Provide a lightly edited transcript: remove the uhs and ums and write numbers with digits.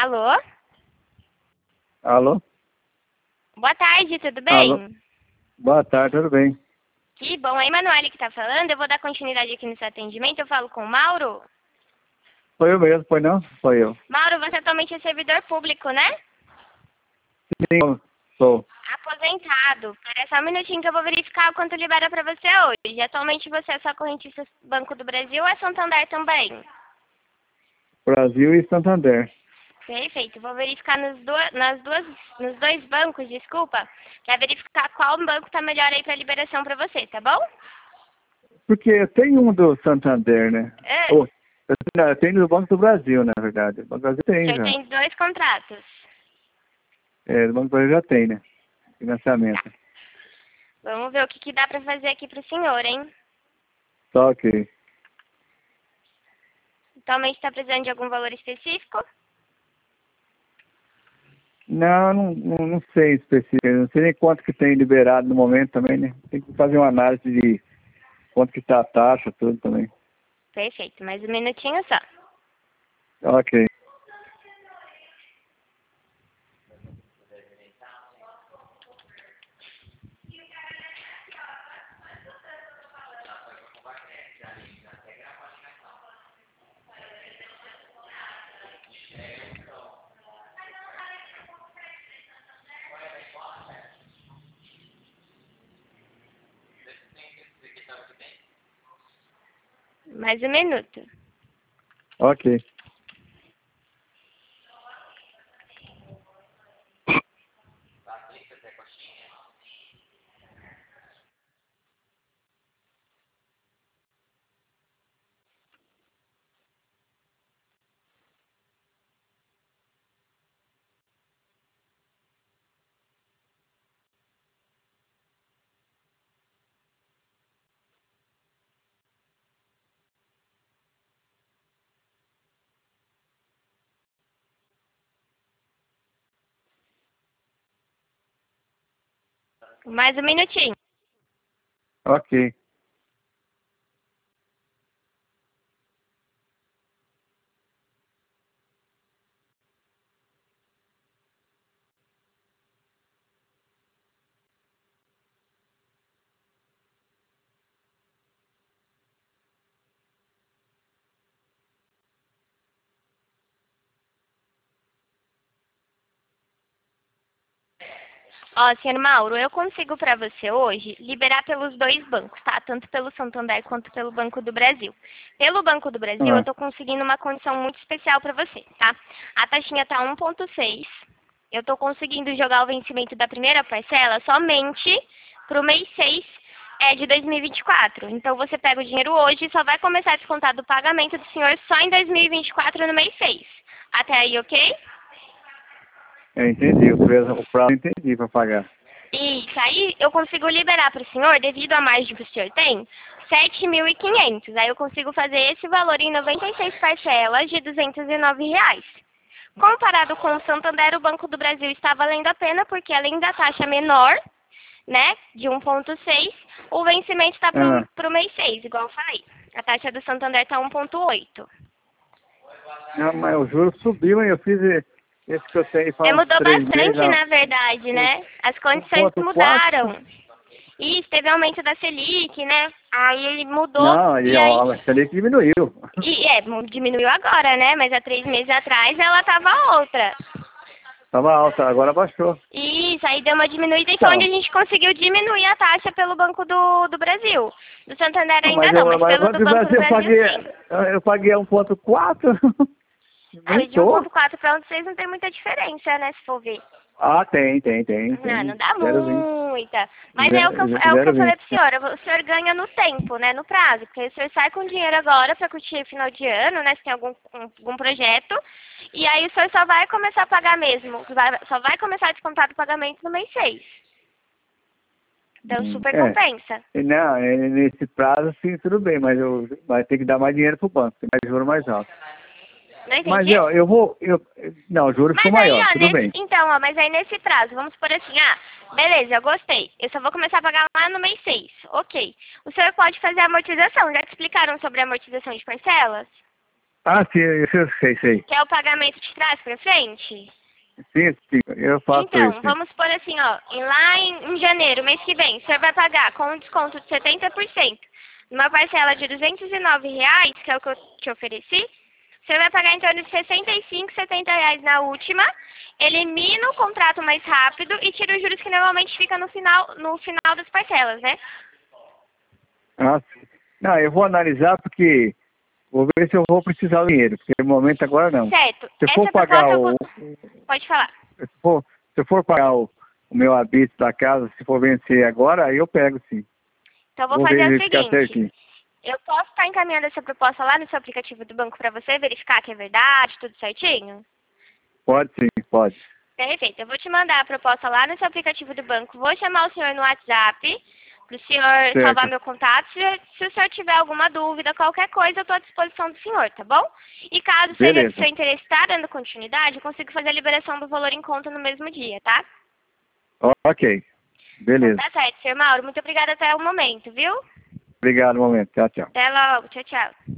Alô? Alô? Boa tarde, tudo Alô? bem? Boa tarde, tudo bem? Que bom, é Emanuele que tá falando. Eu vou dar continuidade aqui no seu atendimento. Eu falo com o Mauro. Foi eu mesmo, foi não? Foi eu. Mauro, você atualmente é servidor público, né? Sim, sou. Aposentado. Espera só um minutinho que eu vou verificar o quanto libera pra você hoje. Atualmente você é só correntista Banco do Brasil ou é Santander também? Brasil e Santander. Perfeito. Vou verificar nos dois bancos, desculpa. Quer verificar qual banco tá melhor aí pra liberação pra você, tá bom? Porque eu tenho um do Santander, né? É. Oh, eu tenho do Banco do Brasil, na verdade. O Banco do Brasil O tem senhor já. tem dois contratos. É, do Banco do Brasil já tem, né? Financiamento. Vamos ver o que dá pra fazer aqui pro senhor, hein? Só que. Atualmente está precisando de algum valor específico? Não sei específico. Não sei nem quanto que tem liberado no momento também, né? Tem que fazer uma análise de quanto que tá a taxa, tudo também. Perfeito, mais um minutinho só. Ok. Mais um minuto. Ok. Mais um minutinho. Ok. Ó, senhor Mauro, eu consigo para você hoje liberar pelos dois bancos, tá? Tanto pelo Santander quanto pelo Banco do Brasil. Pelo Banco do Brasil, eu Ah, tô conseguindo uma condição muito especial para você, tá? A taxinha tá 1,6. Eu tô conseguindo jogar o vencimento da primeira parcela somente pro mês 6 de 2024. Então, você pega o dinheiro hoje e só vai começar a descontar do pagamento do senhor só em 2024 no mês 6. Até aí, ok? eu entendi. O prazo eu entendi para pagar. Isso, aí eu consigo liberar para o senhor, devido à margem que o senhor tem, 7.500. Aí eu consigo fazer esse valor em 96 parcelas de R$ 209. Comparado com o Santander, o Banco do Brasil está valendo a pena, porque além da taxa menor, né, de 1,6, o vencimento está Ah, para o mês 6, igual eu falei. A taxa do Santander está 1,8. não, mas o juro subiu, hein? Eu fiz esse que eu tenho faz uns Mudou 3 meses, bastante, na verdade, um, né? As condições 1,4. mudaram. Isso, teve aumento da Selic, né? Aí ele mudou Não, e aí. ó, a Selic diminuiu. Diminuiu agora, né? Mas há 3 meses atrás ela tava outra. Tava alta, agora baixou. Isso, aí deu uma diminuída e foi onde Então, a gente conseguiu diminuir a taxa pelo Banco do Brasil. Do Santander não, ainda não, mas mas pelo agora do do Banco do Brasil Brasil sim. eu paguei 1,4. Ah, mas de Aumentou. 1,4 para 1,6 não tem muita diferença, né? Se for ver. Ah, tem. Não, não dá 0,20. muita. Mas é o que eu falei 0,20. pro senhor. O senhor ganha no tempo, né? No prazo. Porque o senhor sai com dinheiro agora pra curtir o final de ano, né? Se tem algum projeto. E aí o senhor só vai começar a pagar mesmo. Só vai começar a descontar do pagamento no mês 6. Então super É. compensa. Não, nesse prazo, sim, tudo bem, mas vai ter que dar mais dinheiro pro banco, tem mais juro mais alto. Não Mas entendi? não, o juro ficou Mas aí, maior, tudo bem. ó, mas aí nesse prazo, vamos por assim, beleza, eu gostei. Eu só vou começar a pagar lá no mês 6. Ok. O senhor pode fazer a amortização. Já te explicaram sobre a amortização de parcelas? Ah, sim, eu sei. Que é o pagamento de trás para frente. Sim, eu faço Então, isso. Sim. vamos por assim, ó, lá em janeiro, mês que vem, o senhor vai pagar com um desconto de 70%, numa parcela de R$ 209, que é o que eu te ofereci, o senhor vai pagar em torno de R$ 65, R$ 70 na última, elimina o contrato mais rápido e tira os juros que normalmente fica no final das parcelas, né? Ah, sim. Não, eu vou analisar porque vou ver se eu vou precisar do dinheiro, porque no momento agora não. Certo. Se eu for Essa pagar proposta eu vou... o. Pode falar. Se eu for pagar o meu habito da casa, se for vencer agora, aí eu pego sim. Então, eu vou Vou fazer o verificar seguinte. certinho. Eu posso estar encaminhando essa proposta lá no seu aplicativo do banco para você verificar que é verdade, tudo certinho? Pode sim, pode. Perfeito. Eu vou te mandar a proposta lá no seu aplicativo do banco. Vou chamar o senhor no WhatsApp para o senhor salvar Certo. meu contato. Se o senhor tiver alguma dúvida, qualquer coisa, eu estou à disposição do senhor, tá bom? E caso seja do Beleza. seu interesse estar dando continuidade, eu consigo fazer a liberação do valor em conta no mesmo dia, tá? Ok. Então Beleza. tá certo, senhor Mauro. Muito obrigada até o momento, viu? Obrigado, um momento. Tchau, tchau. Até logo. Tchau, tchau.